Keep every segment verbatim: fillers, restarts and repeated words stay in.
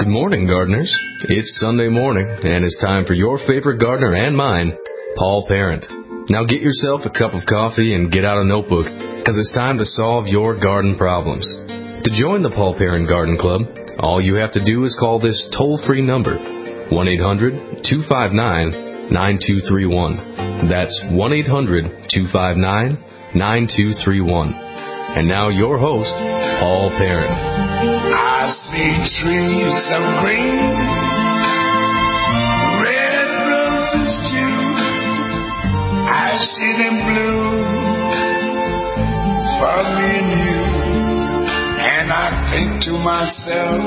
Good morning, gardeners. It's Sunday morning, and it's time for your favorite gardener and mine, Paul Parent. Now get yourself a cup of coffee and get out a notebook, because it's time to solve your garden problems. To join the Paul Parent Garden Club, all you have to do is call this toll-free number, one eight hundred, two five nine, nine two three one. That's one eight hundred, two five nine, nine two three one. And now your host, Paul Parent. I see trees of green, red roses too. I see them bloom for me and you. And I think to myself,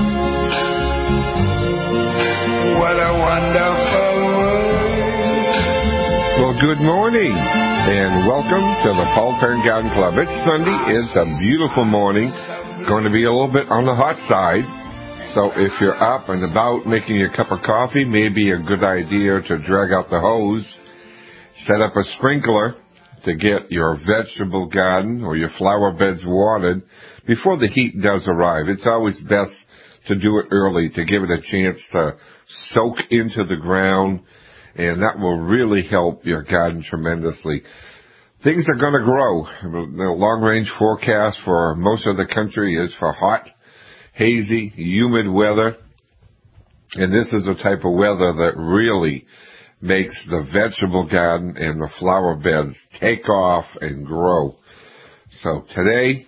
what a wonderful world. Well, good morning, and welcome to the Paul Parent Garden Club. It's Sunday. It's a beautiful morning. Going to be a little bit on the hot side. So if you're up and about making your cup of coffee, maybe a good idea to drag out the hose, set up a sprinkler to get your vegetable garden or your flower beds watered before the heat does arrive. It's always best to do it early to give it a chance to soak into the ground, and that will really help your garden tremendously. Things are going to grow. The long-range forecast for most of the country is for hot, hazy, humid weather. And this is the type of weather that really makes the vegetable garden and the flower beds take off and grow. So today,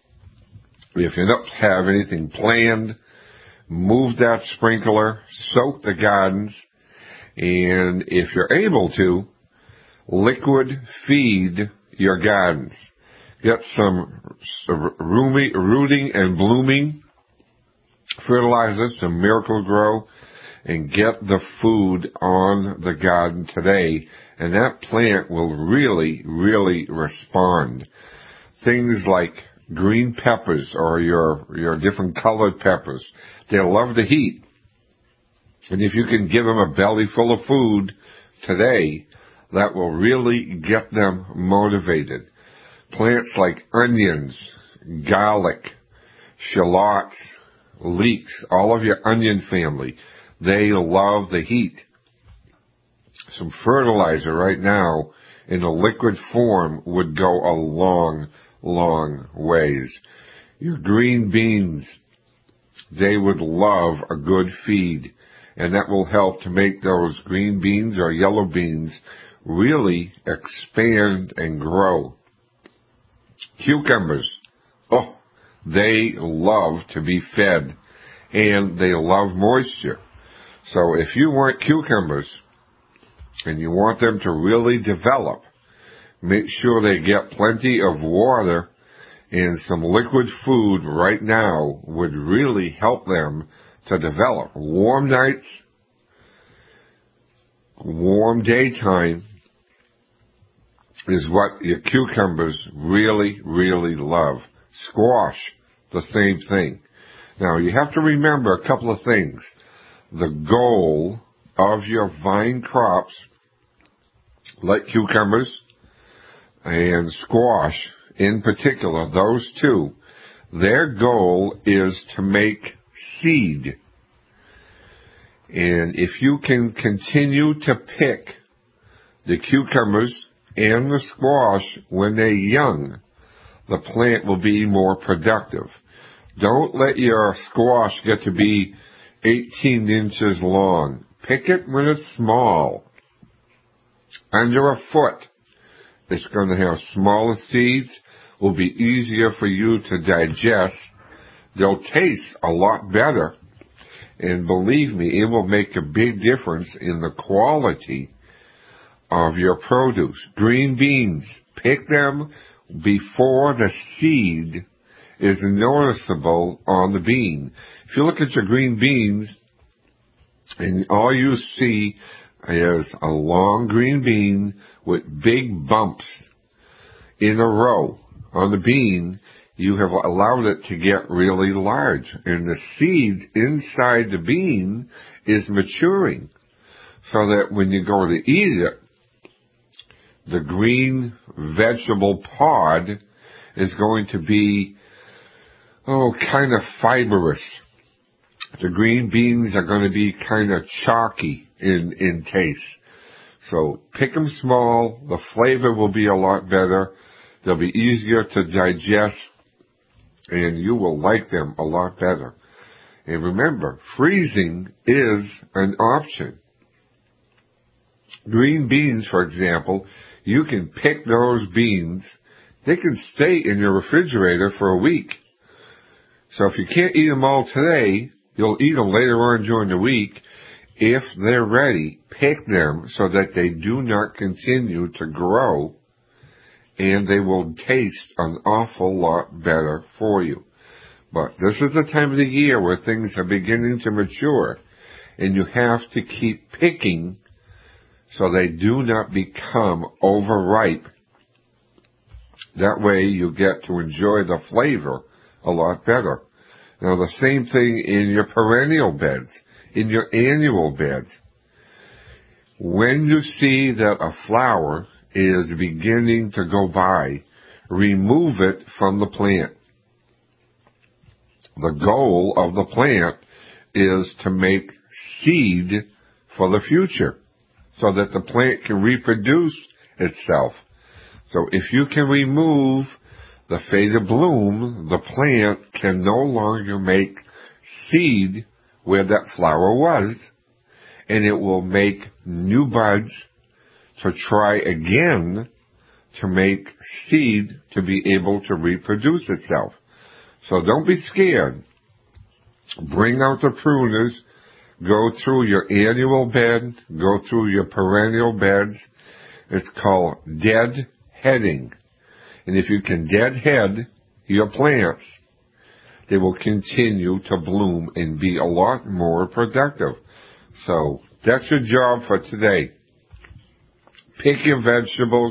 if you don't have anything planned, move that sprinkler, soak the gardens, and if you're able to, liquid feed your gardens. Get some rooting and blooming fertilizers, some Miracle-Gro, and get the food on the garden today. And that plant will really, really respond. Things like green peppers or your, your different colored peppers, they love the heat. And if you can give them a belly full of food today, that will really get them motivated. Plants like onions, garlic, shallots, leeks, all of your onion family, they love the heat. Some fertilizer right now in a liquid form would go a long, long ways. Your green beans, they would love a good feed, and that will help to make those green beans or yellow beans really expand and grow. Cucumbers, oh, they love to be fed, and they love moisture. So if you want cucumbers and you want them to really develop, make sure they get plenty of water, and some liquid food right now would really help them to develop. Warm nights, warm daytime is what your cucumbers really, really love. Squash, the same thing. Now, you have to remember a couple of things. The goal of your vine crops, like cucumbers and squash in particular, those two, their goal is to make seed. And if you can continue to pick the cucumbers and the squash when they're young, the plant will be more productive. Don't let your squash get to be eighteen inches long. Pick it when it's small. Under a foot. It's going to have smaller seeds, will be easier for you to digest. They'll taste a lot better. And believe me, it will make a big difference in the quality of your produce. Green beans, pick them before the seed is noticeable on the bean. If you look at your green beans and all you see is a long green bean with big bumps in a row on the bean, you have allowed it to get really large. And the seed inside the bean is maturing so that when you go to eat it, the green vegetable pod is going to be, oh, kind of fibrous. The green beans are going to be kind of chalky in, in taste. So pick them small. The flavor will be a lot better. They'll be easier to digest, and you will like them a lot better. And remember, freezing is an option. Green beans, for example, you can pick those beans. They can stay in your refrigerator for a week. So if you can't eat them all today, you'll eat them later on during the week. If they're ready, pick them so that they do not continue to grow, and they will taste an awful lot better for you. But this is the time of the year where things are beginning to mature, and you have to keep picking so they do not become overripe. That way you get to enjoy the flavor a lot better. Now the same thing in your perennial beds, in your annual beds. When you see that a flower is beginning to go by, remove it from the plant. The goal of the plant is to make seed for the future so that the plant can reproduce itself. So if you can remove the faded bloom, the plant can no longer make seed where that flower was, and it will make new buds to try again to make seed to be able to reproduce itself. So don't be scared. Bring out the pruners, go through your annual bed, go through your perennial beds. It's called dead heading. And if you can deadhead your plants, they will continue to bloom and be a lot more productive. So that's your job for today. Pick your vegetables,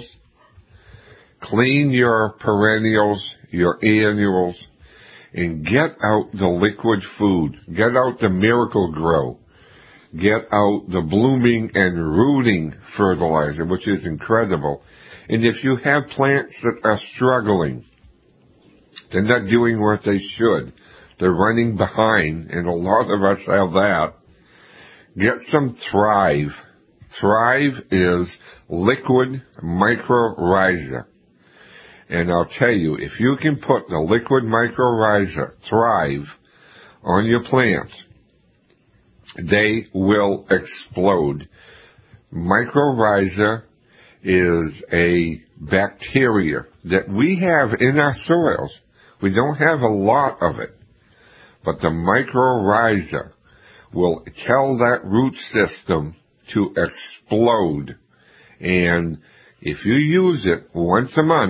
clean your perennials, your annuals, and get out the liquid food. Get out the Miracle-Gro. Get out the blooming and rooting fertilizer, which is incredible. And if you have plants that are struggling, they're not doing what they should, they're running behind, and a lot of us have that, get some Thrive. Thrive is liquid mycorrhiza. And I'll tell you, if you can put the liquid mycorrhiza, Thrive, on your plants, they will explode. Mycorrhiza is a bacteria that we have in our soils. We don't have a lot of it, but the mycorrhiza will tell that root system to explode. And if you use it once a month,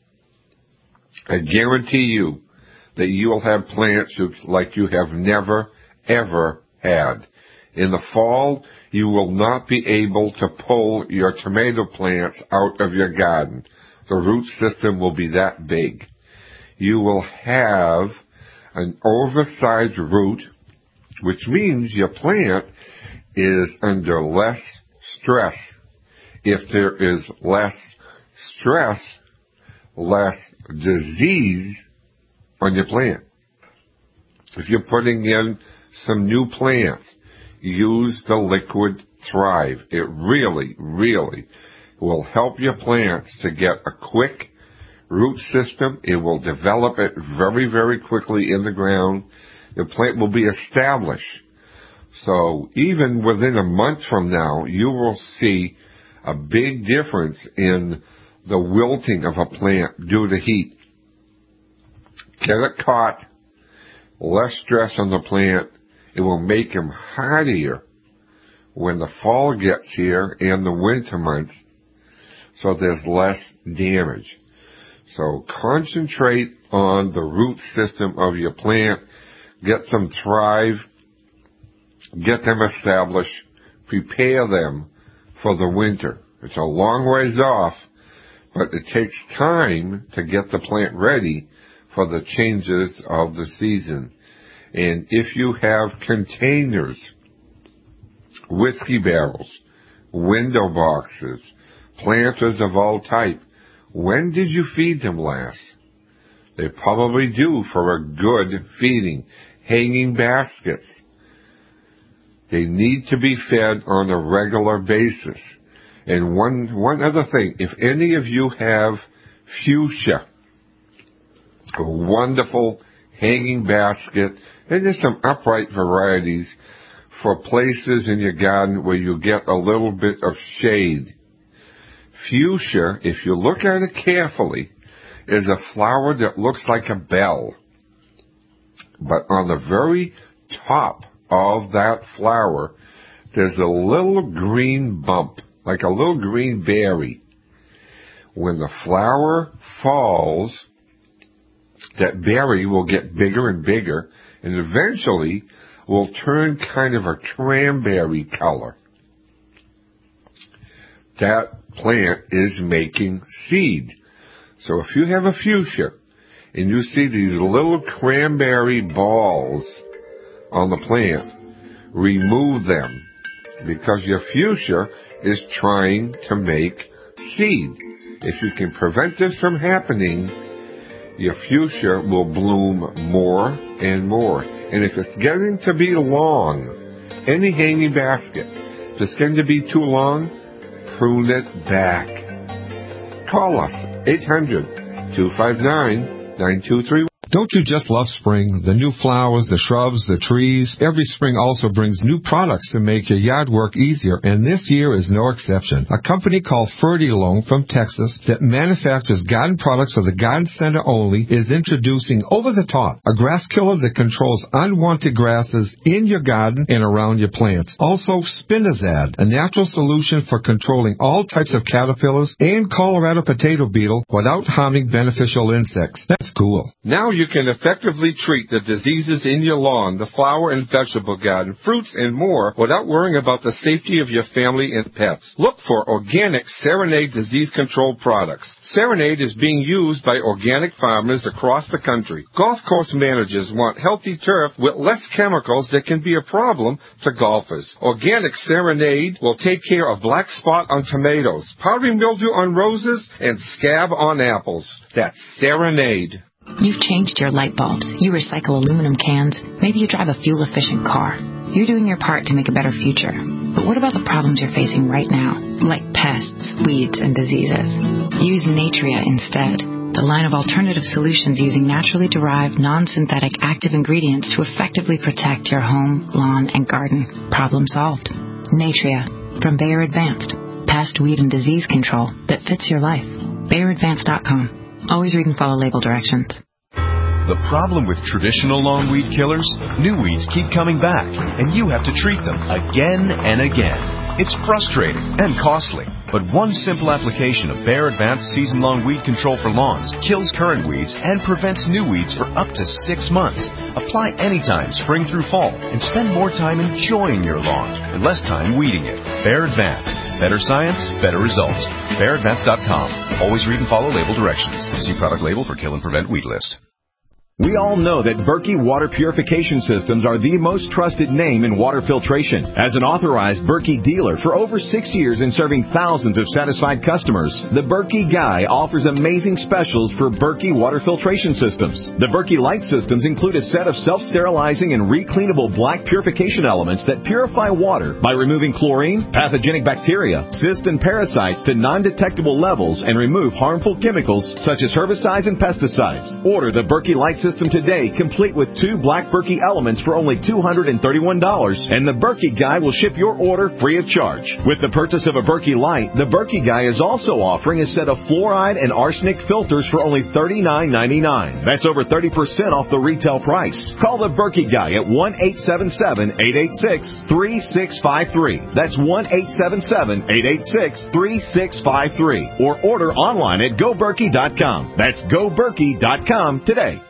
I guarantee you that you will have plants like you have never, ever had. In the fall, you will not be able to pull your tomato plants out of your garden. The root system will be that big. You will have an oversized root, which means your plant is under less stress. If there is less stress, less disease on your plant. If you're putting in some new plants, use the liquid Thrive. It really, really will help your plants to get a quick root system. It will develop it very, very quickly in the ground. The plant will be established. So even within a month from now, you will see a big difference in the wilting of a plant due to heat. Get it caught, less stress on the plant. It will make them hardier when the fall gets here and the winter months, so there's less damage. So concentrate on the root system of your plant. Get some Thrive. Get them established. Prepare them for the winter. It's a long ways off, but it takes time to get the plant ready for the changes of the season. And if you have containers, whiskey barrels, window boxes, planters of all type, when did you feed them last? They probably do for a good feeding. Hanging baskets. They need to be fed on a regular basis. And one one other thing, if any of you have fuchsia, a wonderful hanging basket, and there's some upright varieties for places in your garden where you get a little bit of shade. Fuchsia, if you look at it carefully, is a flower that looks like a bell. But on the very top of that flower, there's a little green bump, like a little green berry. When the flower falls, that berry will get bigger and bigger, and eventually will turn kind of a cranberry color. That plant is making seed. So if you have a fuchsia, and you see these little cranberry balls on the plant, remove them, because your fuchsia is trying to make seed. If you can prevent this from happening, your fuchsia will bloom more and more. And if it's getting to be long, any hanging basket, if it's getting to be too long, prune it back. Call us, eight hundred, two five nine, nine two three one. Don't you just love spring? The new flowers, the shrubs, the trees. Every spring also brings new products to make your yard work easier, and this year is no exception. A company called Fertilome from Texas that manufactures garden products for the garden center only is introducing Over the Top, a grass killer that controls unwanted grasses in your garden and around your plants. Also, Spinazad, a natural solution for controlling all types of caterpillars and Colorado potato beetle without harming beneficial insects. That's cool. Now you can effectively treat the diseases in your lawn, the flower and vegetable garden, fruits, and more without worrying about the safety of your family and pets. Look for organic Serenade disease control products. Serenade is being used by organic farmers across the country. Golf course managers want healthy turf with less chemicals that can be a problem to golfers. Organic Serenade will take care of black spot on tomatoes, powdery mildew on roses, and scab on apples. That's Serenade. You've changed your light bulbs. You recycle aluminum cans. Maybe you drive a fuel-efficient car. You're doing your part to make a better future. But what about the problems you're facing right now, like pests, weeds, and diseases? Use Natria instead, the line of alternative solutions using naturally derived, non-synthetic active ingredients to effectively protect your home, lawn, and garden. Problem solved. Natria, from Bayer Advanced. Pest, weed, and disease control that fits your life. Bayer Advanced dot com. Always read and follow label directions. The problem with traditional lawn weed killers? New weeds keep coming back, and you have to treat them again and again. It's frustrating and costly, but one simple application of Bayer Advanced Season-Long Weed Control for Lawns kills current weeds and prevents new weeds for up to six months. Apply anytime, spring through fall, and spend more time enjoying your lawn and less time weeding it. Bayer Advanced. Better science, better results. Bayer Advanced dot com. Always read and follow label directions. See product label for kill and prevent weed list. We all know that Berkey Water Purification Systems are the most trusted name in water filtration. As an authorized Berkey dealer for over six years and serving thousands of satisfied customers, the Berkey Guy offers amazing specials for Berkey Water Filtration Systems. The Berkey Light Systems include a set of self-sterilizing and recleanable black purification elements that purify water by removing chlorine, pathogenic bacteria, cysts, and parasites to non-detectable levels and remove harmful chemicals such as herbicides and pesticides. Order the Berkey Light System today, complete with two black Berkey elements for only two hundred thirty-one dollars, and the Berkey Guy will ship your order free of charge. With the purchase of a Berkey Light, the Berkey Guy is also offering a set of fluoride and arsenic filters for only thirty-nine ninety-nine. That's over thirty percent off the retail price. Call the Berkey Guy at one eight seven seven, eight eight six, three six five three. That's one eight seven seven, eight eight six, three six five three. Or order online at go berkey dot com. That's go berkey dot com today.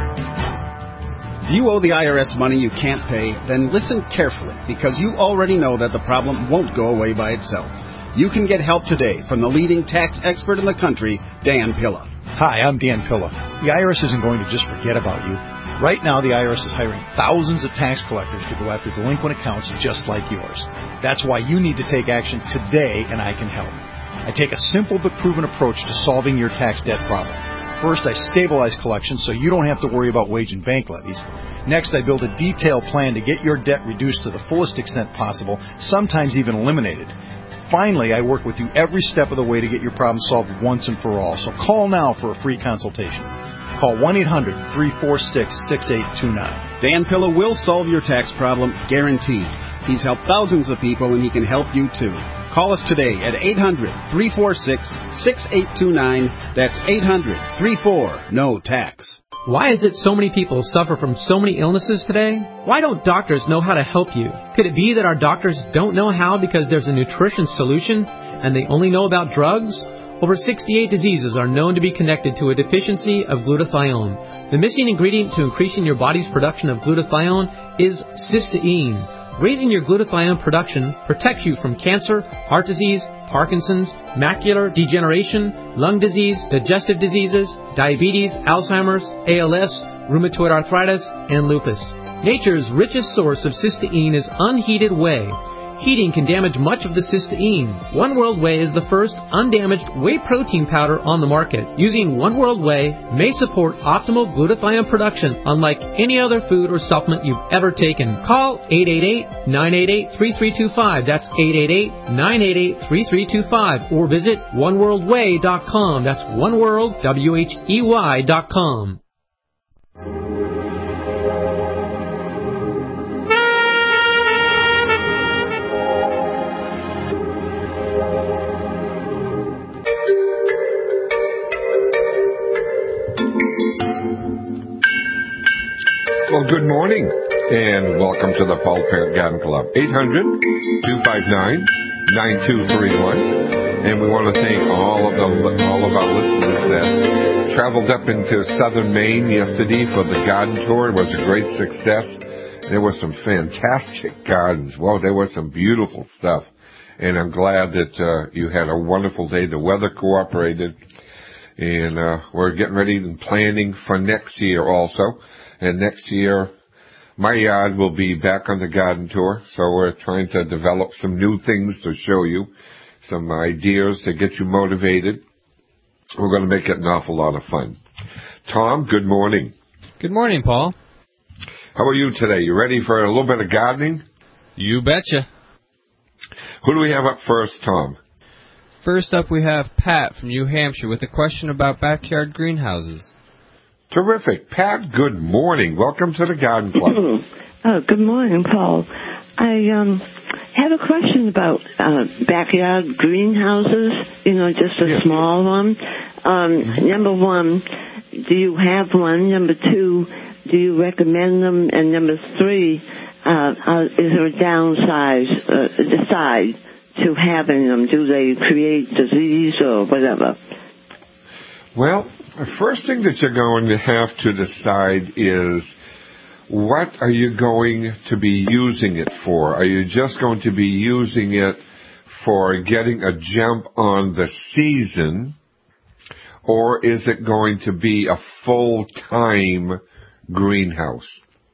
If you owe the I R S money you can't pay, then listen carefully, because you already know that the problem won't go away by itself. You can get help today from the leading tax expert in the country, Dan Pilla. Hi, I'm Dan Pilla. The I R S isn't going to just forget about you. Right now, the I R S is hiring thousands of tax collectors to go after delinquent accounts just like yours. That's why you need to take action today, and I can help. I take a simple but proven approach to solving your tax debt problem. First, I stabilize collections so you don't have to worry about wage and bank levies. Next, I build a detailed plan to get your debt reduced to the fullest extent possible, sometimes even eliminated. Finally, I work with you every step of the way to get your problem solved once and for all. So call now for a free consultation. Call one eight hundred, three four six, six eight two nine. Dan Pilla will solve your tax problem, guaranteed. He's helped thousands of people, and he can help you too. Call us today at eight hundred, three four six, six eight two nine. That's eight hundred, three four, N O tax. Why is it so many people suffer from so many illnesses today? Why don't doctors know how to help you? Could it be that our doctors don't know how because there's a nutrition solution and they only know about drugs? Over sixty-eight diseases are known to be connected to a deficiency of glutathione. The missing ingredient to increasing your body's production of glutathione is cysteine. Raising your glutathione production protects you from cancer, heart disease, Parkinson's, macular degeneration, lung disease, digestive diseases, diabetes, Alzheimer's, A L S, rheumatoid arthritis, and lupus. Nature's richest source of cysteine is unheated whey. Heating can damage much of the cysteine. One World Whey is the first undamaged whey protein powder on the market. Using One World Whey may support optimal glutathione production unlike any other food or supplement you've ever taken. Call eight eight eight, nine eight eight, three three two five. That's eight eight eight, nine eight eight, three three two five. Or visit one world whey dot com. That's oneworld, W H E Y dot com. Well, good morning, and welcome to the Paul Parent Garden Club. eight hundred, two five nine, nine two three one. And we want to thank all of the all of our listeners that traveled up into southern Maine yesterday for the garden tour. It was a great success. There were some fantastic gardens. Wow, there was some beautiful stuff. And I'm glad that uh, you had a wonderful day. The weather cooperated. And uh, we're getting ready and planning for next year also. And next year, my yard will be back on the garden tour, so we're trying to develop some new things to show you, some ideas to get you motivated. We're going to make it an awful lot of fun. Tom, good morning. Good morning, Paul. How are you today? You ready for a little bit of gardening? You betcha. Who do we have up first, Tom? First up, we have Pat from New Hampshire with a question about backyard greenhouses. Terrific. Pat, good morning. Welcome to the Garden Club. Oh, good morning, Paul. I um, have a question about uh, backyard greenhouses, you know, just a yes. small one. Um, number one, do you have one? Number two, do you recommend them? And number three, uh, uh, is there a downside, uh, decide to having them? Do they create disease or whatever? Well, the first thing that you're going to have to decide is what are you going to be using it for? Are you just going to be using it for getting a jump on the season, or is it going to be a full-time greenhouse?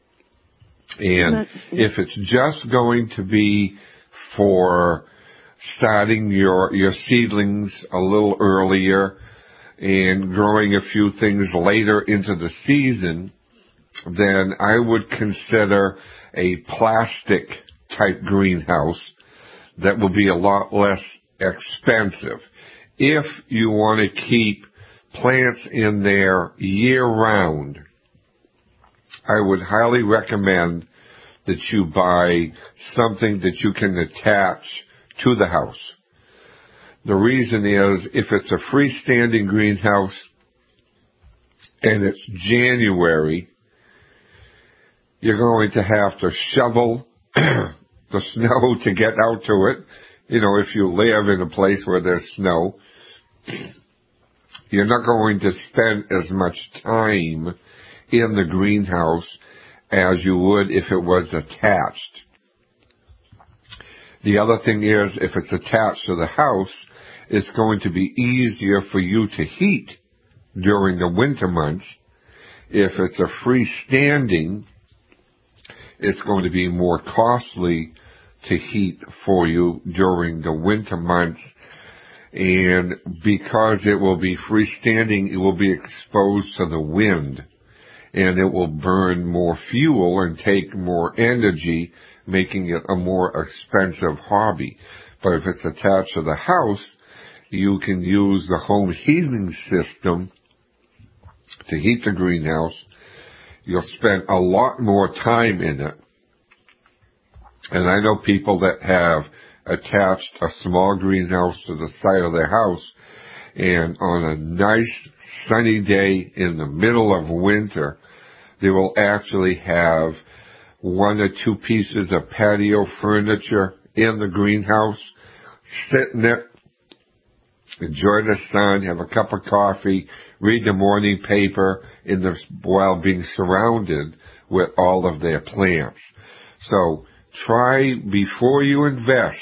And if it's just going to be for starting your your seedlings a little earlier and growing a few things later into the season, then I would consider a plastic type greenhouse that will be a lot less expensive. If you want to keep plants in there year round, I would highly recommend that you buy something that you can attach to the house. The reason is, if it's a freestanding greenhouse and it's January, you're going to have to shovel the snow to get out to it. You know, if you live in a place where there's snow, you're not going to spend as much time in the greenhouse as you would if it was attached. The other thing is, if it's attached to the house, it's going to be easier for you to heat during the winter months. If it's a freestanding, it's going to be more costly to heat for you during the winter months. And because it will be freestanding, it will be exposed to the wind, and it will burn more fuel and take more energy, making it a more expensive hobby. But if it's attached to the house, you can use the home heating system to heat the greenhouse. You'll spend a lot more time in it. And I know people that have attached a small greenhouse to the side of their house, and on a nice sunny day in the middle of winter, they will actually have one or two pieces of patio furniture in the greenhouse, sit in it, enjoy the sun, have a cup of coffee, read the morning paper in the, while being surrounded with all of their plants. So try, before you invest,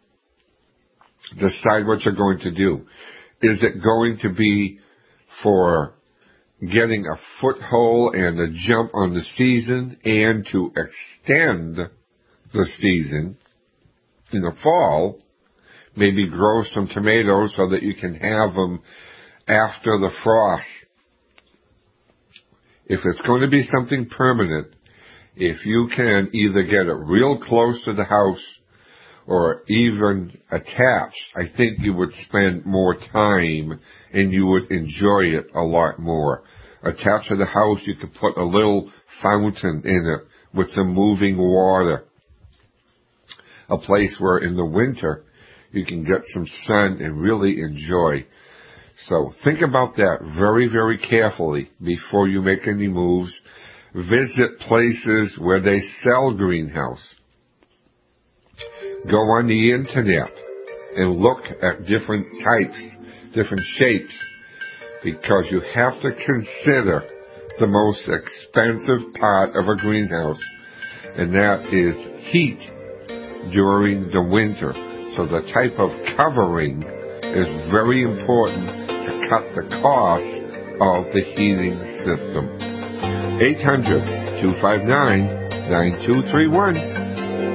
decide what you're going to do. Is it going to be for getting a foothold and a jump on the season and to extend the season in the fall? Maybe grow some tomatoes so that you can have them after the frost. If it's going to be something permanent, if you can either get it real close to the house or even attached, I think you would spend more time and you would enjoy it a lot more. Attached to the house, you could put a little fountain in it with some moving water. A place where in the winter you can get some sun and really enjoy. So think about that very, very carefully before you make any moves. Visit places where they sell greenhouse. Go on the internet and look at different types, different shapes, because you have to consider the most expensive part of a greenhouse, and that is heat during the winter. So the type of covering is very important to cut the cost of the heating system. eight hundred, two five nine, nine two three one.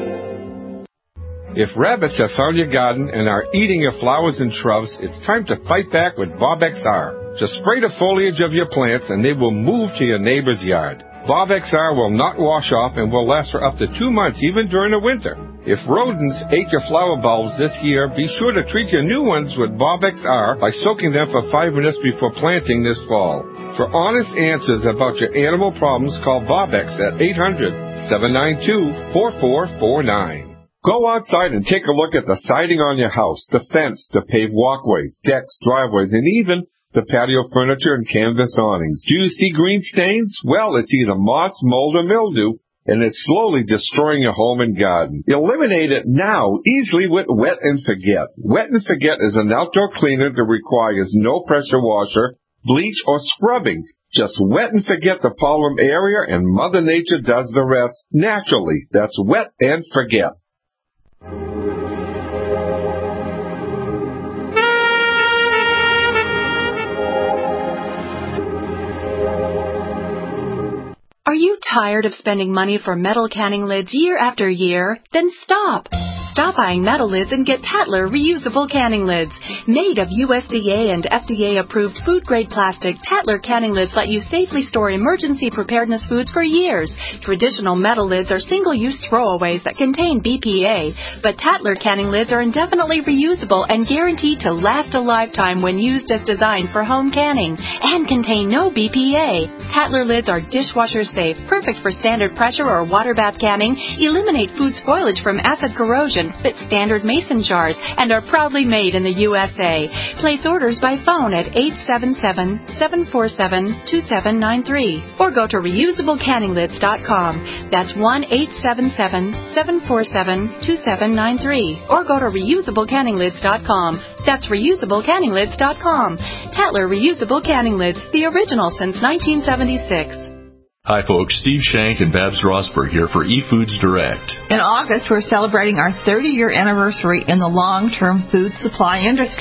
If rabbits have found your garden and are eating your flowers and shrubs, it's time to fight back with Bob X R. Just spray the foliage of your plants and they will move to your neighbor's yard. Bob X R will not wash off and will last for up to two months, even during the winter. If rodents ate your flower bulbs this year, be sure to treat your new ones with Bob X R by soaking them for five minutes before planting this fall. For honest answers about your animal problems, call Bob X at eight hundred, seven nine two, four four four nine. Go outside and take a look at the siding on your house, the fence, the paved walkways, decks, driveways, and even the patio furniture and canvas awnings. Do you see green stains? Well, it's either moss, mold, or mildew, and it's slowly destroying your home and garden. Eliminate it now, easily with Wet and Forget. Wet and Forget is an outdoor cleaner that requires no pressure washer, bleach, or scrubbing. Just wet and forget the problem area, and Mother Nature does the rest naturally. That's Wet and Forget. Are you tired of spending money for metal canning lids year after year? Then stop! Stop buying metal lids and get Tatler reusable canning lids. Made of U S D A and F D A-approved food-grade plastic, Tatler canning lids let you safely store emergency preparedness foods for years. Traditional metal lids are single-use throwaways that contain B P A, but Tatler canning lids are indefinitely reusable and guaranteed to last a lifetime when used as designed for home canning, and contain no B P A. Tatler lids are dishwasher safe, perfect for standard pressure or water bath canning, eliminate food spoilage from acid corrosion, fit standard mason jars, and are proudly made in the U S A. Place orders by phone at eight seven seven, seven four seven, two seven nine three or go to reusable canning lids dot com. That's one eight seven seven, seven four seven, two seven nine three or go to reusable canning lids dot com. That's reusable canning lids dot com. Tatler Reusable Canning Lids, the original since nineteen seventy-six. Hi folks, Steve Shank and Babs Rosberg here for eFoods Direct. In August, we're celebrating our thirty-year anniversary in the long-term food supply industry.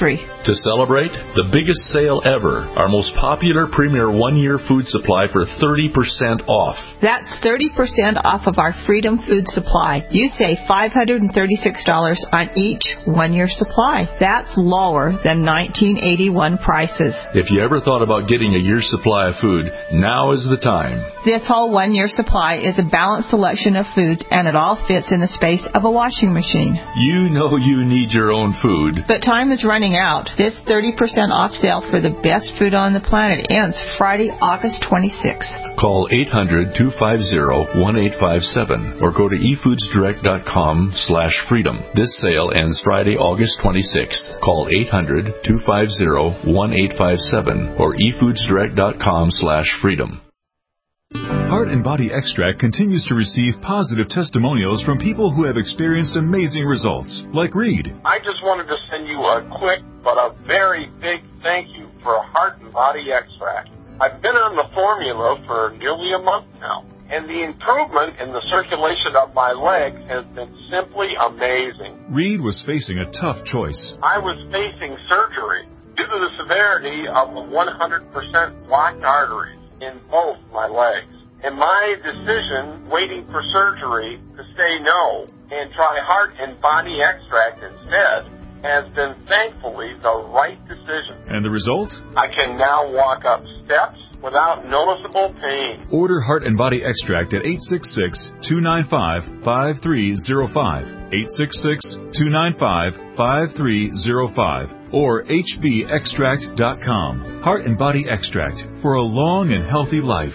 To celebrate, the biggest sale ever, our most popular premier one-year food supply for thirty percent off. That's thirty percent off of our Freedom Food Supply. You save five hundred thirty-six dollars on each one-year supply. That's lower than nineteen eighty-one prices. If you ever thought about getting a year's supply of food, now is the time. This whole one-year supply is a balanced selection of foods, and it all fits in the space of a washing machine. You know you need your own food. But time is running out. This thirty percent off sale for the best food on the planet ends Friday, August twenty-sixth. Call eight hundred, two five zero, one eight five seven or go to e foods direct dot com slash freedom. This sale ends Friday, August twenty-sixth. Call eight hundred, two five zero, one eight five seven or e foods direct dot com slash freedom. Heart and Body Extract continues to receive positive testimonials from people who have experienced amazing results, like Reed. I just wanted to send you a quick but a very big thank you for Heart and Body Extract. I've been on the formula for nearly a month now, and the improvement in the circulation of my legs has been simply amazing. Reed was facing a tough choice. I was facing surgery due to the severity of the one hundred percent blocked arteries in both my legs. And my decision, waiting for surgery, to say no and try Heart and Body Extract instead, has been thankfully the right decision. And the result? I can now walk up steps without noticeable pain. Order Heart and Body Extract at eight six six, two nine five, five three zero five, eight six six, two nine five, five three zero five, or h b extract dot com. Heart and Body Extract for a long and healthy life.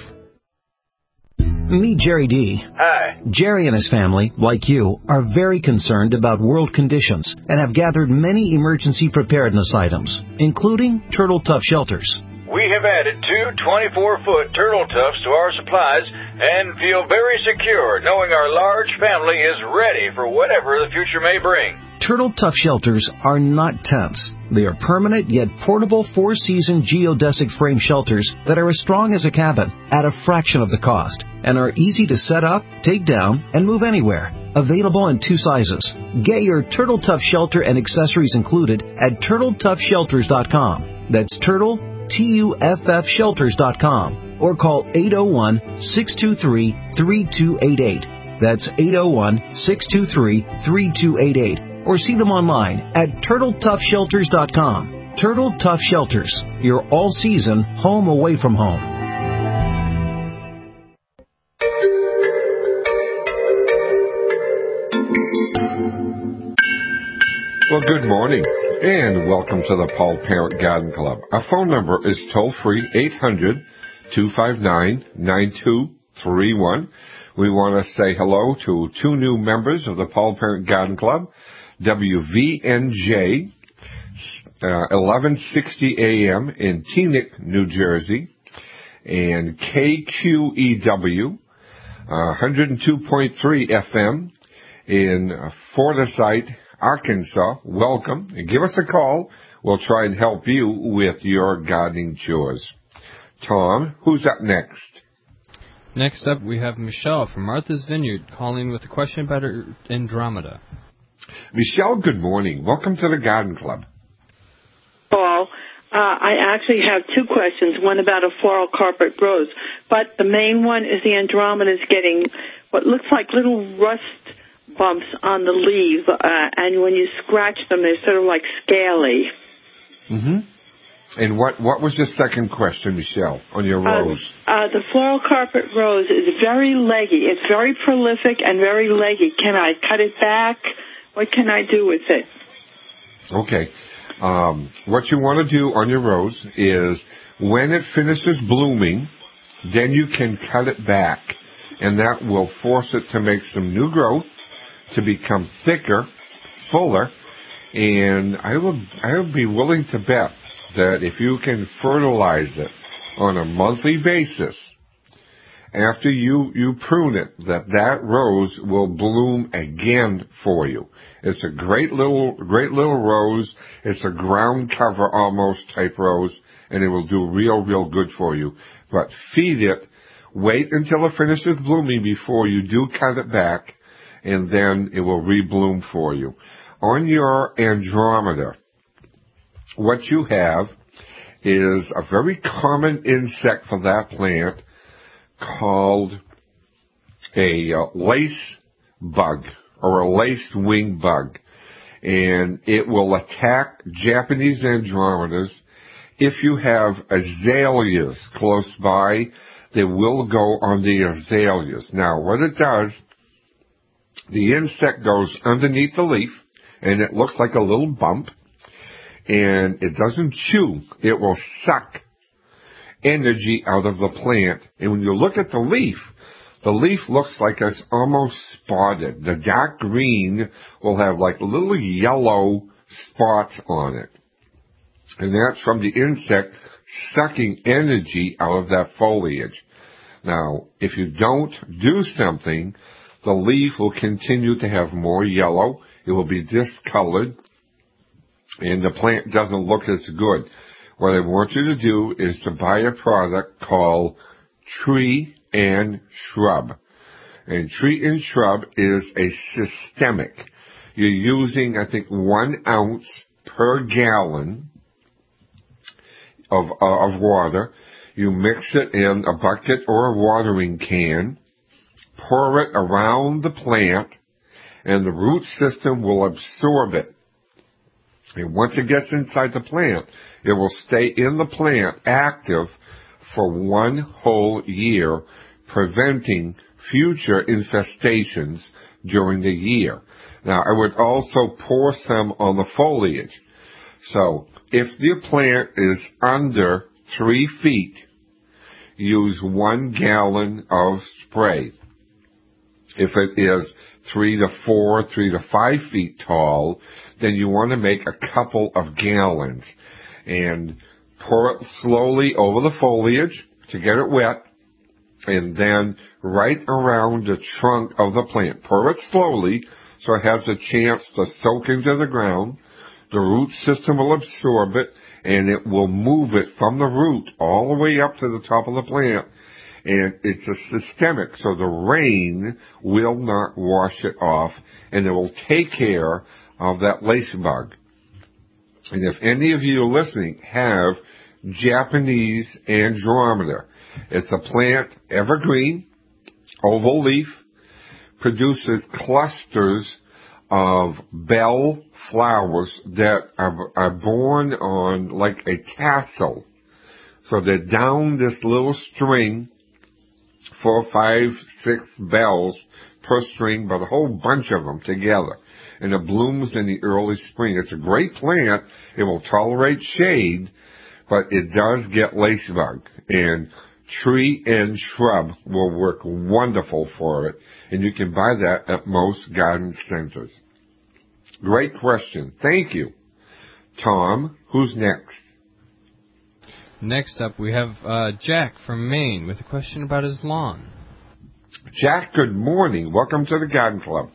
Meet Jerry D. Hi. Jerry and his family, like you, are very concerned about world conditions and have gathered many emergency preparedness items, including Turtle Tough shelters. We have added two twenty-four foot Turtle Toughs to our supplies and feel very secure knowing our large family is ready for whatever the future may bring. Turtle Tough shelters are not tents. They are permanent yet portable four-season geodesic frame shelters that are as strong as a cabin at a fraction of the cost and are easy to set up, take down, and move anywhere. Available in two sizes. Get your Turtle Tough shelter and accessories included at turtle tough shelters dot com. That's Turtle, T U F F shelters dot com. Or call eight oh one, six two three, three two eight eight. That's eight oh one, six two three, three two eight eight. Or see them online at turtle tough shelters dot com. Turtle Tough Shelters, your all-season home away from home. Well, good morning, and welcome to the Paul Parent Garden Club. Our phone number is toll-free, eight hundred, two five nine, nine two three one. We want to say hello to two new members of the Paul Parent Garden Club. W V N J, uh, eleven sixty A M in Teaneck, New Jersey, and K Q E W, uh, one hundred two point three F M in Forsyth, Arkansas. Welcome, and give us a call. We'll try and help you with your gardening chores. Tom, who's up next? Next up, we have Michelle from Martha's Vineyard calling with a question about her Andromeda. Michelle, good morning. Welcome to the Garden Club. Paul, uh, I actually have two questions, one about a floral carpet rose, but the main one is the Andromeda is getting what looks like little rust bumps on the leaves, uh, and when you scratch them, they're sort of like scaly. Mm-hmm. And what, what was your second question, Michelle, on your rose? Uh, uh, the floral carpet rose is very leggy. It's very prolific and very leggy. Can I cut it back? What can I do with it? Okay. Um, what you want to do on your rose is when it finishes blooming, then you can cut it back. And that will force it to make some new growth, to become thicker, fuller. And I will, I will be willing to bet that if you can fertilize it on a monthly basis, after you, you prune it, that that rose will bloom again for you. It's a great little, great little rose. It's a ground cover almost type rose, and it will do real, real good for you. But feed it. Wait until it finishes blooming before you do cut it back, and then it will rebloom for you. On your Andromeda, what you have is a very common insect for that plant called a uh, lace bug or a laced wing bug. And it will attack Japanese andromedas. If you have azaleas close by, they will go on the azaleas. Now, what it does, the insect goes underneath the leaf, and it looks like a little bump, and it doesn't chew. It will suck energy out of the plant. And when you look at the leaf, the leaf looks like it's almost spotted. The dark green will have like little yellow spots on it. And that's from the insect sucking energy out of that foliage. Now, if you don't do something, the leaf will continue to have more yellow. It will be discolored, and the plant doesn't look as good. What I want you to do is to buy a product called Tree and Shrub. And Tree and Shrub is a systemic. You're using, I think, one ounce per gallon of, uh, of water. You mix it in a bucket or a watering can, pour it around the plant, and the root system will absorb it. And once it gets inside the plant, it will stay in the plant active for one whole year, preventing future infestations during the year. Now, I would also pour some on the foliage. So, if the plant is under three feet, use one gallon of spray. If it is three to four, three to five feet tall, then you want to make a couple of gallons and pour it slowly over the foliage to get it wet, and then right around the trunk of the plant. Pour it slowly so it has a chance to soak into the ground. The root system will absorb it, and it will move it from the root all the way up to the top of the plant. And it's a systemic, so the rain will not wash it off, and it will take care of that lace bug. And if any of you listening have Japanese Andromeda, it's a plant, evergreen, oval leaf, produces clusters of bell flowers that are, are born on like a tassel. So they're down this little string, four, five, six bells per string, but a whole bunch of them together. And it blooms in the early spring. It's a great plant. It will tolerate shade, but it does get lace bug. And Tree and Shrub will work wonderful for it. And you can buy that at most garden centers. Great question. Thank you. Tom, who's next? Next up, we have uh, Jack from Maine with a question about his lawn. Jack, good morning. Welcome to the Garden Club.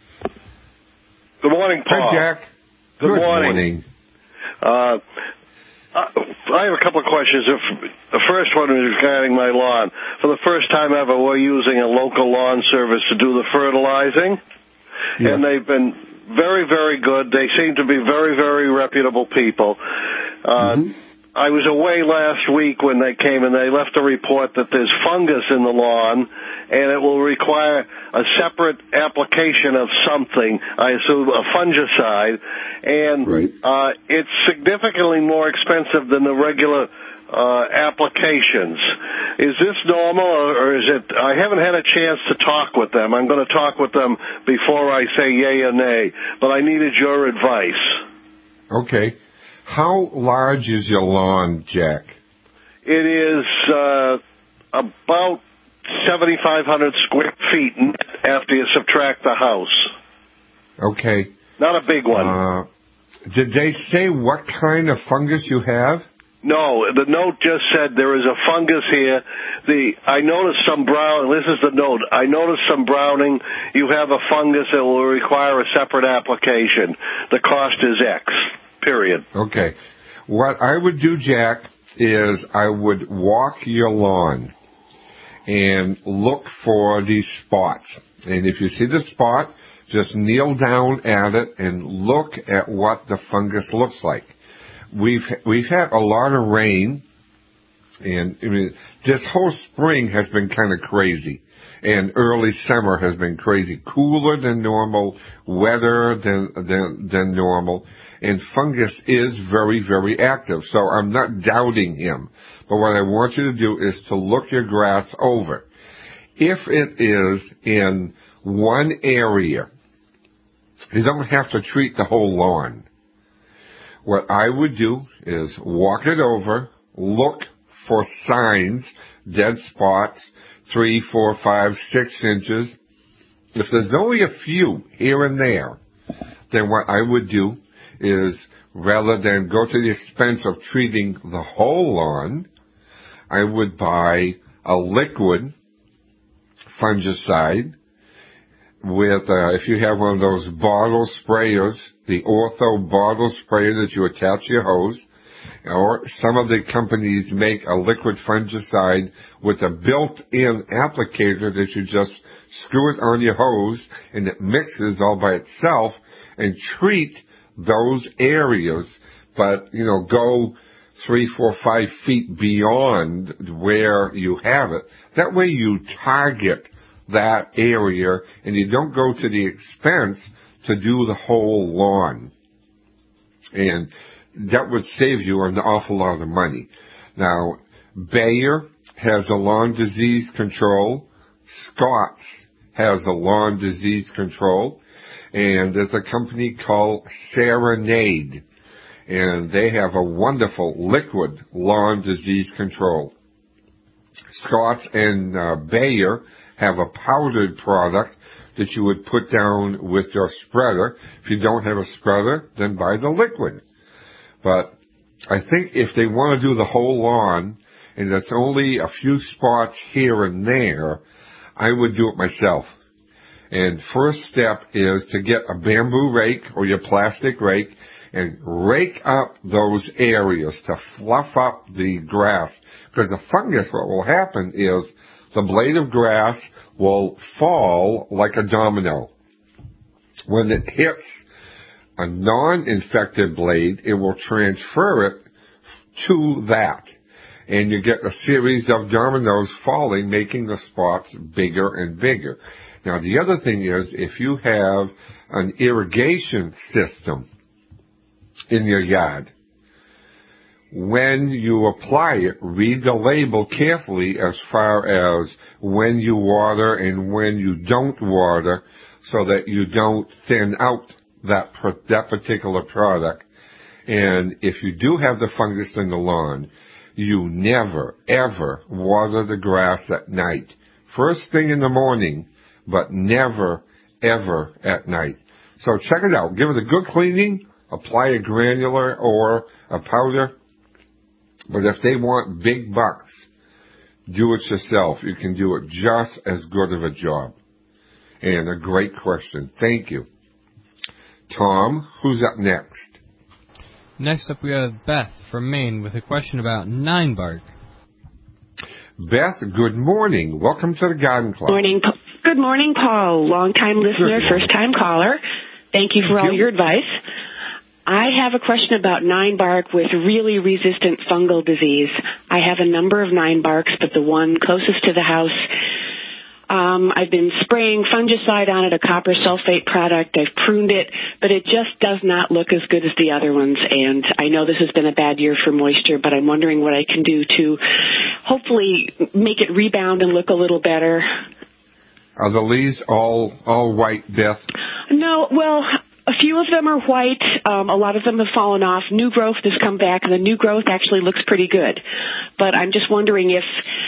Good morning, Paul. Hi, Jack. Good, good morning. morning. Uh, I have a couple of questions. The first one is regarding my lawn. For the first time ever, we're using a local lawn service to do the fertilizing, yes. And they've been very, very good. They seem to be very, very reputable people. Uh, mm-hmm. I was away last week when they came, and they left a report that there's fungus in the lawn, and it will require a separate application of something, I assume a fungicide, and right. uh, it's significantly more expensive than the regular uh, applications. Is this normal, or, or is it? I haven't had a chance to talk with them. I'm going to talk with them before I say yay or nay, but I needed your advice. Okay. How large is your lawn, Jack? It is uh, about seventy-five hundred square feet after you subtract the house. Okay. Not a big one. Uh, did they say what kind of fungus you have? No, the note just said there is a fungus here. The I noticed some brown. This is the note. I noticed some browning. You have a fungus that will require a separate application. The cost is X. Period. Okay. What I would do, Jack, is I would walk your lawn and look for these spots. And if you see the spot, just kneel down at it and look at what the fungus looks like. we've we've had a lot of rain, and I mean, this whole spring has been kind of crazy, and early summer has been crazy, cooler than normal, wetter than than than normal, and fungus is very, very active. So I'm not doubting him, but what I want you to do is to look your grass over. If it is in one area, you don't have to treat the whole lawn. What I would do is walk it over, look for signs, dead spots, three, four, five, six inches. If there's only a few here and there, then what I would do is, rather than go to the expense of treating the whole lawn, I would buy a liquid fungicide with, uh, if you have one of those bottle sprayers, the Ortho bottle sprayer that you attach to your hose, or some of the companies make a liquid fungicide with a built-in applicator that you just screw it on your hose and it mixes all by itself, and treat those areas, but, you know, go three, four, five feet beyond where you have it. That way you target that area and you don't go to the expense to do the whole lawn. And that would save you an awful lot of money. Now, Bayer has a lawn disease control. Scott's has a lawn disease control. And there's a company called Serenade, and they have a wonderful liquid lawn disease control. Scott's and uh, Bayer have a powdered product that you would put down with your spreader. If you don't have a spreader, then buy the liquid. But I think if they want to do the whole lawn, and it's only a few spots here and there, I would do it myself. And first step is to get a bamboo rake or your plastic rake and rake up those areas to fluff up the grass. Because the fungus, what will happen is the blade of grass will fall like a domino. When it hits a non-infected blade, it will transfer it to that. And you get a series of dominoes falling, making the spots bigger and bigger. Now, the other thing is, if you have an irrigation system in your yard, when you apply it, read the label carefully as far as when you water and when you don't water, so that you don't thin out that that particular product. And if you do have the fungus in the lawn, you never, ever water the grass at night. First thing in the morning, but never, ever at night. So check it out. Give it a good cleaning, apply a granular or a powder. But if they want big bucks, do it yourself. You can do it just as good of a job. And a great question. Thank you. Tom, who's up next? Next up we have Beth from Maine with a question about nine bark. Beth, good morning. Welcome to the Garden Club. Morning. Good morning, Paul. Long-time listener, first-time caller. Thank you for Thank all you. your advice. I have a question about nine bark with really resistant fungal disease. I have a number of nine barks, but the one closest to the house, um, I've been spraying fungicide on it, a copper sulfate product. I've pruned it, but it just does not look as good as the other ones. And I know this has been a bad year for moisture, but I'm wondering what I can do to hopefully make it rebound and look a little better. Are the leaves all all white, Beth? No, well, a few of them are white. Um, a lot of them have fallen off. New growth has come back, and the new growth actually looks pretty good. But I'm just wondering if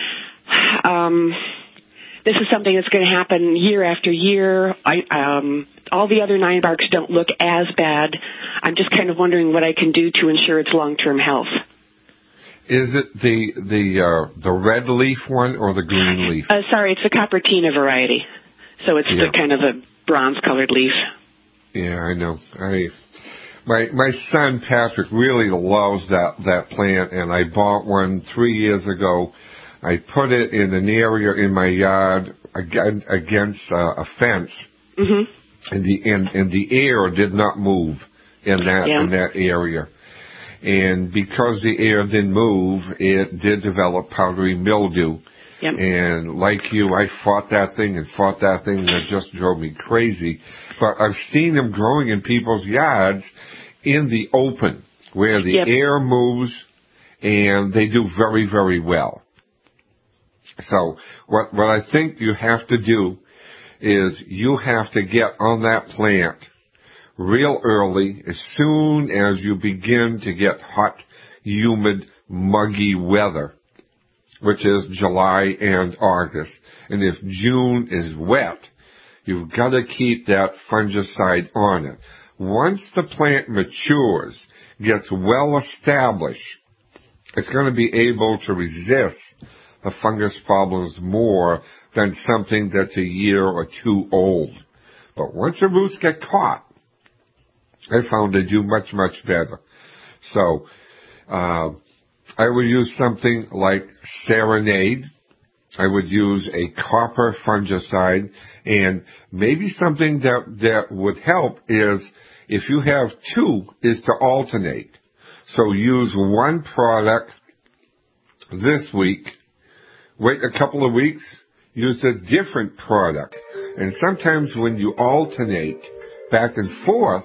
um, this is something that's going to happen year after year. I, um, all the other nine barks don't look as bad. I'm just kind of wondering what I can do to ensure its long-term health. Is it the the uh, the red leaf one or the green leaf? Uh, sorry, it's the Copertina variety. So it's Yeah. the kind of a bronze-colored leaf. Yeah, I know. I my my son Patrick really loves that that plant, and I bought one three years ago. I put it in an area in my yard against, against uh, a fence, mm-hmm. and the and, and the air did not move in that Yeah. in that area. And because the air didn't move, it did develop powdery mildew. Yep. And like you, I fought that thing and fought that thing, and it just drove me crazy. But I've seen them growing in people's yards in the open, where the Yep. air moves, and they do very, very well. So what what I think you have to do is you have to get on that plant real early, as soon as you begin to get hot, humid, muggy weather, which is July and August. And if June is wet, you've got to keep that fungicide on it. Once the plant matures, gets well established, it's going to be able to resist the fungus problems more than something that's a year or two old. But once the roots get caught, I found they do much, much better. So, uh, I would use something like Serenade. I would use a copper fungicide, and maybe something that, that would help is if you have two, is to alternate. So use one product this week, wait a couple of weeks, use a different product. And sometimes when you alternate back and forth,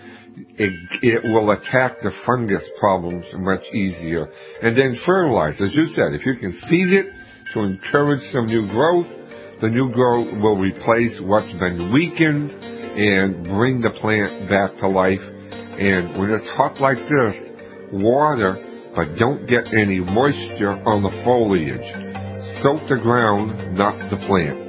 It, it will attack the fungus problems much easier. And then fertilize. As you said, if you can feed it to encourage some new growth, the new growth will replace what's been weakened and bring the plant back to life. And when it's hot like this, water, but don't get any moisture on the foliage. Soak the ground, not the plant.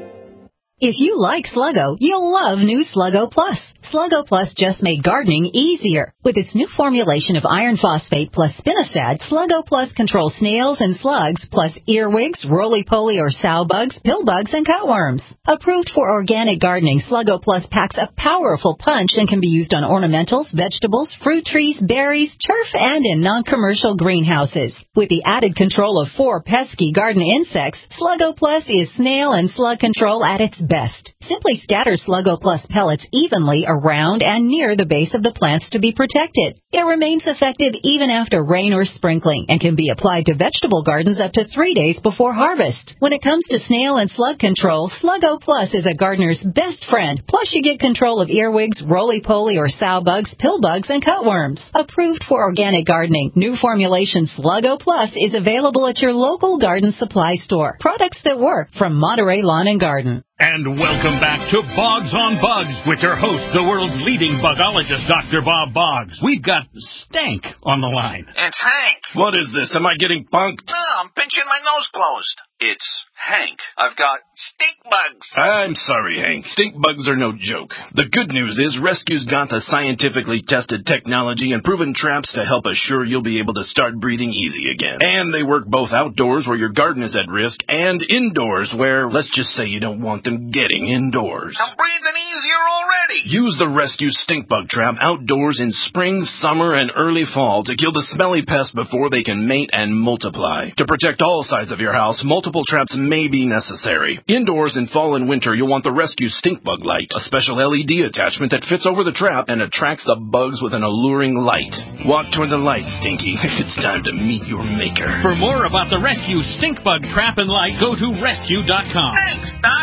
If you like Sluggo, you'll love new Sluggo Plus. Sluggo Plus just made gardening easier. With its new formulation of iron phosphate plus spinosad, Sluggo Plus controls snails and slugs, plus earwigs, roly-poly or sow bugs, pill bugs, and cutworms. Approved for organic gardening, Sluggo Plus packs a powerful punch and can be used on ornamentals, vegetables, fruit trees, berries, turf, and in non-commercial greenhouses. With the added control of four pesky garden insects, Sluggo Plus is snail and slug control at its best. Simply scatter Sluggo Plus pellets evenly around and near the base of the plants to be protected. It remains effective even after rain or sprinkling and can be applied to vegetable gardens up to three days before harvest. When it comes to snail and slug control, Sluggo Plus is a gardener's best friend. Plus you get control of earwigs, roly-poly or sow bugs, pill bugs, and cutworms. Approved for organic gardening, new formulation Sluggo Plus is available at your local garden supply store. Products that work from Monterey Lawn and Garden. And welcome back to Boggs on Bugs with your host, the world's leading bugologist, Doctor Bob Boggs. We've got Stank on the line. It's Hank. What is this? Am I getting punked? No, I'm pinching my nose closed. It's Hank. I've got stink bugs. I'm sorry, Hank. Stink bugs are no joke. The good news is Rescue's got the scientifically tested technology and proven traps to help assure you'll be able to start breathing easy again. And they work both outdoors where your garden is at risk and indoors where, let's just say, you don't want them getting indoors. I'm breathing easier already. Use the Rescue Stink Bug Trap outdoors in spring, summer, and early fall to kill the smelly pests before they can mate and multiply. To protect all sides of your house, multiple traps may be necessary. Indoors in fall and winter, you'll want the Rescue Stink Bug Light, a special L E D attachment that fits over the trap and attracts the bugs with an alluring light. Walk toward the light, Stinky. It's time to meet your maker. For more about the Rescue Stink Bug Trap and Light, go to rescue dot com. Thanks, Doc.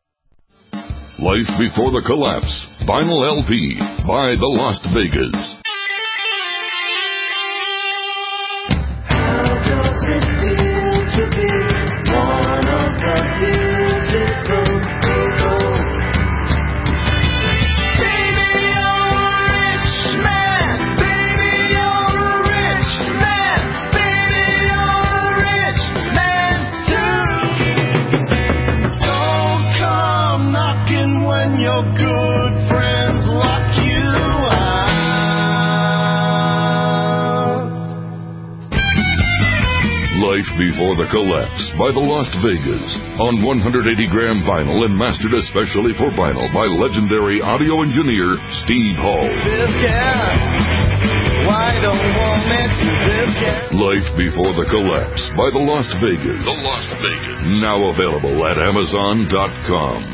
Life Before the Collapse. Vinyl L P by the Las Vegas. Life Before the Collapse by the Las Vegas on one hundred eighty gram vinyl and mastered especially for vinyl by legendary audio engineer Steve Hall. Life Before the Collapse by the Las Vegas. The Las Vegas. Now available at Amazon dot com.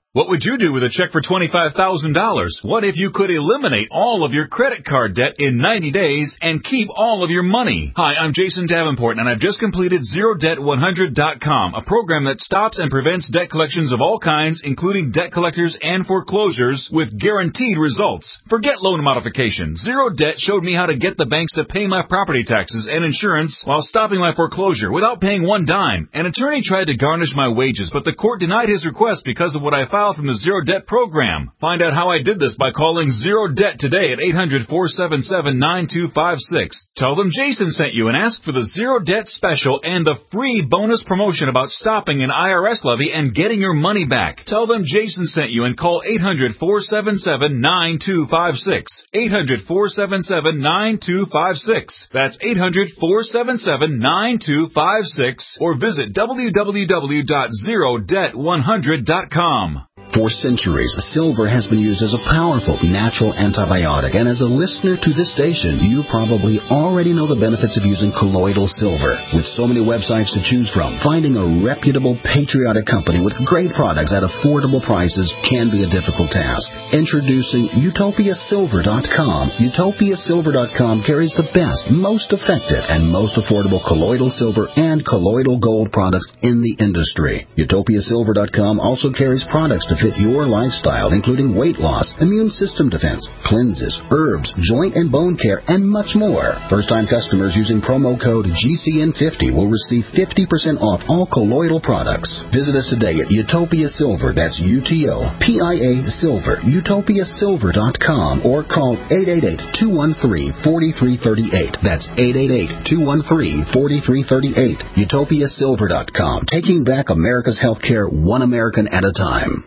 What would you do with a check for twenty-five thousand dollars? What if you could eliminate all of your credit card debt in ninety days and keep all of your money? Hi, I'm Jason Davenport, and I've just completed zero debt one hundred dot com, a program that stops and prevents debt collections of all kinds, including debt collectors and foreclosures, with guaranteed results. Forget loan modification. Zero Debt showed me how to get the banks to pay my property taxes and insurance while stopping my foreclosure without paying one dime. An attorney tried to garnish my wages, but the court denied his request because of what I filed from the Zero Debt program. Find out how I did this by calling Zero Debt today at eight hundred, four seven seven, nine two five six. Tell them Jason sent you and ask for the Zero Debt special and the free bonus promotion about stopping an I R S levy and getting your money back. Tell them Jason sent you and call eight hundred, four seven seven, nine two five six. eight hundred, four seven seven, nine two five six. That's eight hundred, four seven seven, nine two five six or visit w w w dot zero debt one hundred dot com. For centuries, silver has been used as a powerful natural antibiotic, and as a listener to this station, you probably already know the benefits of using colloidal silver. With so many websites to choose from, finding a reputable, patriotic company with great products at affordable prices can be a difficult task. Introducing Utopia Silver dot com. Utopia Silver dot com carries the best, most effective, and most affordable colloidal silver and colloidal gold products in the industry. Utopia Silver dot com also carries products to fit your lifestyle, including weight loss, immune system defense, cleanses, herbs, joint and bone care, and much more. First-time customers using promo code G C N fifty will receive fifty percent off all colloidal products. Visit us today at Utopia Silver, that's U T O P I A Silver, Utopia Silver dot com, or call eight eight eight, two one three, four three three eight. That's eight eight eight, two one three, four three three eight. Utopia Silver dot com, taking back America's healthcare one American at a time.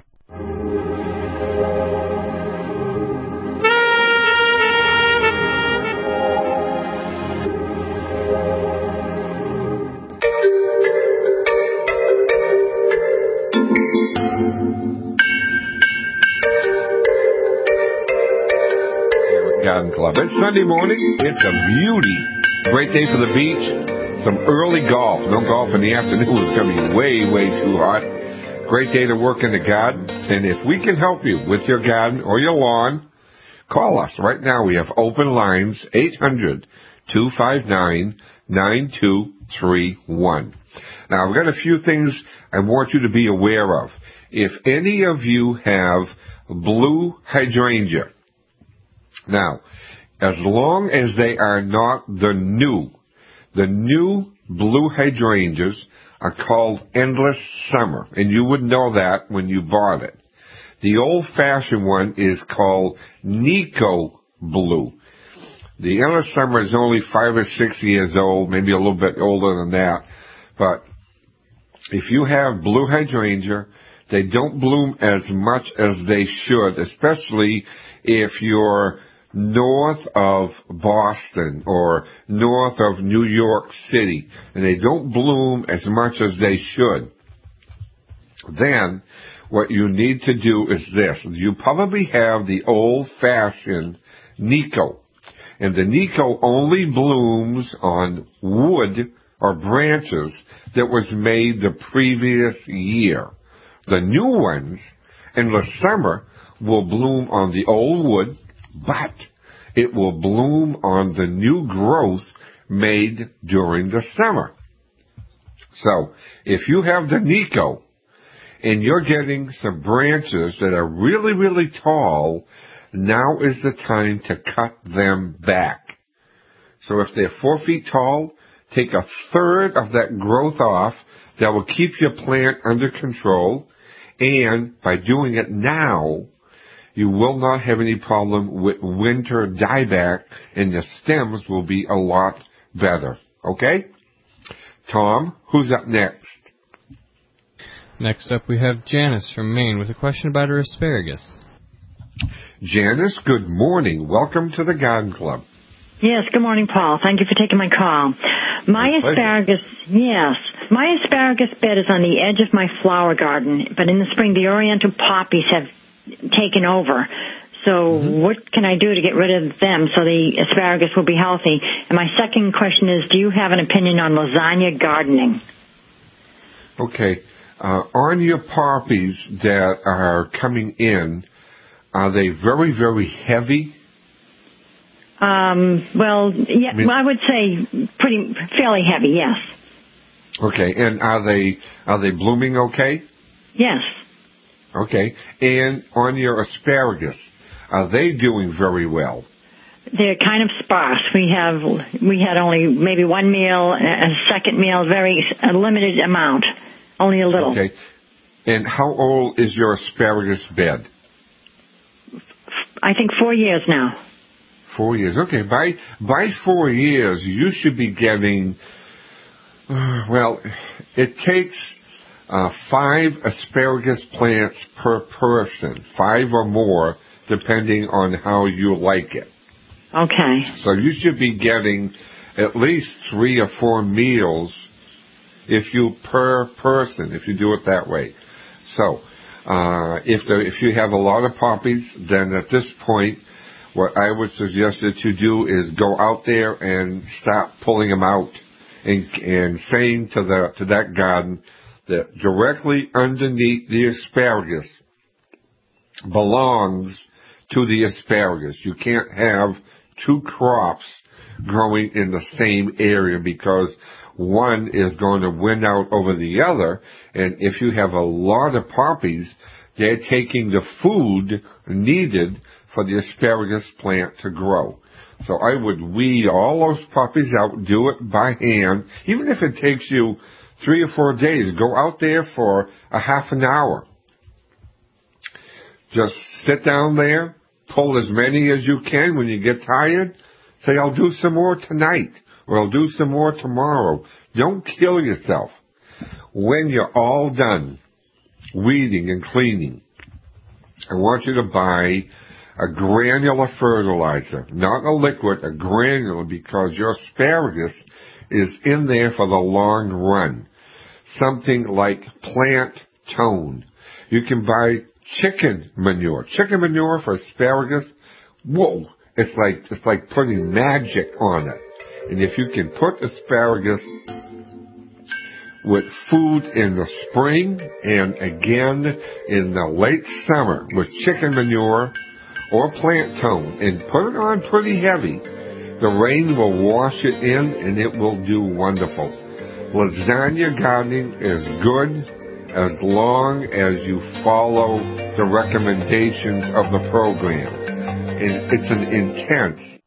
Garden Club. It's Sunday morning. It's a beauty. Great day for the beach. Some early golf. No golf in the afternoon. It's going to be way, way too hot. Great day to work in the garden. And if we can help you with your garden or your lawn, call us. Right now we have open lines, eight hundred, two five nine, nine two three one. Now, I've got a few things I want you to be aware of. If any of you have blue hydrangea, now, as long as they are not the new, the new blue hydrangeas are called Endless Summer, and you would know that when you bought it. The old-fashioned one is called Nico Blue. The Endless Summer is only five or six years old, maybe a little bit older than that, but if you have blue hydrangea, they don't bloom as much as they should, especially if you're north of Boston or north of New York City, and they don't bloom as much as they should. Then what you need to do is this. You probably have the old-fashioned Nico, and the Nico only blooms on wood or branches that was made the previous year. The new ones in the summer will bloom on the old wood, but it will bloom on the new growth made during the summer. So, if you have the Nico and you're getting some branches that are really, really tall, now is the time to cut them back. So if they're four feet tall, take a third of that growth off. That will keep your plant under control, and by doing it now, you will not have any problem with winter dieback, and the stems will be a lot better. Okay? Tom, who's up next? Next up, we have Janice from Maine with a question about her asparagus. Janice, good morning. Welcome to the Garden Club. Yes, good morning, Paul. Thank you for taking my call. My asparagus, yes, my asparagus bed is on the edge of my flower garden, but in the spring the Oriental poppies have taken over. So mm-hmm. what can I do to get rid of them so the asparagus will be healthy? And my second question is, do you have an opinion on lasagna gardening? Okay. Uh, on your poppies that are coming in, are they very, very heavy? Um, well, yeah, I mean, well, I would say pretty, fairly heavy, yes. Okay, and are they, are they blooming okay? Yes. Okay, and on your asparagus, are they doing very well? They're kind of sparse. We have, we had only maybe one meal, a second meal, very, a limited amount, only a little. Okay, and how old is your asparagus bed? I think four years now. Four years. Okay, by by four years, you should be getting, uh, well, it takes uh, five asparagus plants per person, five or more, depending on how you like it. Okay. So you should be getting at least three or four meals if you per person, if you do it that way. So uh, if the, if you have a lot of poppies, then at this point, what I would suggest that you do is go out there and start pulling them out and, and saying to the to that garden that directly underneath the asparagus belongs to the asparagus. You can't have two crops growing in the same area because one is going to win out over the other, and if you have a lot of poppies, they're taking the food needed for the asparagus plant to grow. So I would weed all those poppies out, do it by hand. Even if it takes you three or four days, go out there for a half an hour. Just sit down there, pull as many as you can. When you get tired, say, I'll do some more tonight, or I'll do some more tomorrow. Don't kill yourself. When you're all done weeding and cleaning, I want you to buy a granular fertilizer, not a liquid, a granular, because your asparagus is in there for the long run. Something like plant tone. You can buy chicken manure. Chicken manure for asparagus, whoa, it's like, it's like putting magic on it. And if you can put asparagus with food in the spring and again in the late summer with chicken manure or plant tone and put it on pretty heavy, the rain will wash it in and it will do wonderful. Lasagna gardening is good as long as you follow the recommendations of the program. And it's an intense,